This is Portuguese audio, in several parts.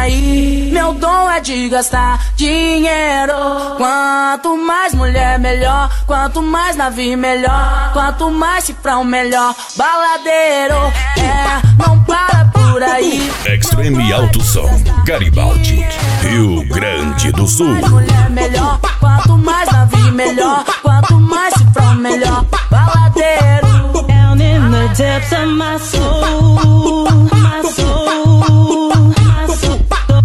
aí. Meu dom é de gastar dinheiro. Quanto mais mulher, melhor. Quanto mais navio, melhor. Quanto mais cifrão, melhor. Baladeiro, não para por aí. Extreme Alto Som, Garibaldi, Rio Grande do Sul. Quanto mais mulher, melhor. Quanto mais navio, melhor. Quanto mais cifrão, melhor. Baladeiro. Down in the depths of my soul, my soul, my soul.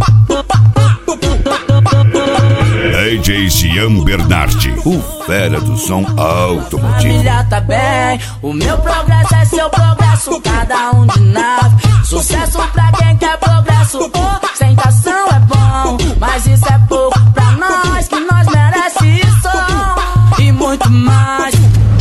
DJ Jean Bernardi, o fera do som automotivo. Família tá bem, o meu progresso é seu progresso. Cada um de nave, sucesso pra quem quer progresso. Ostentação é bom, mas isso é pouco pra nós, que nós merece isso e muito mais.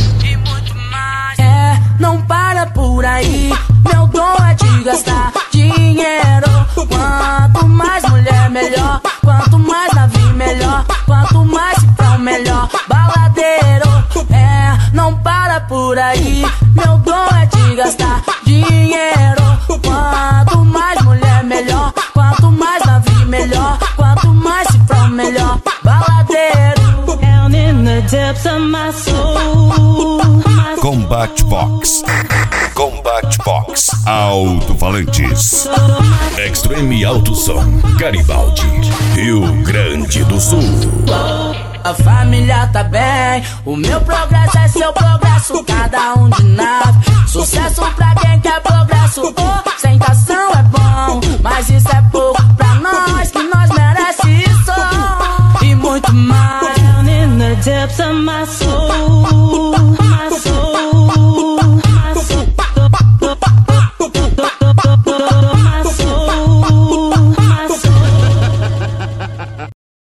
Não para por aí, meu dom é de gastar dinheiro. Quanto mais mulher, melhor. Quanto mais navio, melhor. Quanto mais cifrão, melhor. Baladeiro, não para por aí, meu dom é de gastar dinheiro. Quanto mais mulher, melhor. Quanto mais navio, melhor. Quanto mais cifrão, melhor. Baladeiro. Down in the depths of my soul. Combat Box, Combat Box, alto-falantes. Extreme Alto Som, Garibaldi, Rio Grande do Sul. A família tá bem, o meu progresso é seu progresso. Cada um de nave, sucesso pra quem quer progresso. Ostentação é bom, mas isso é pouco pra nós, que nós merece isso e muito mais. Down in the depths of my soul.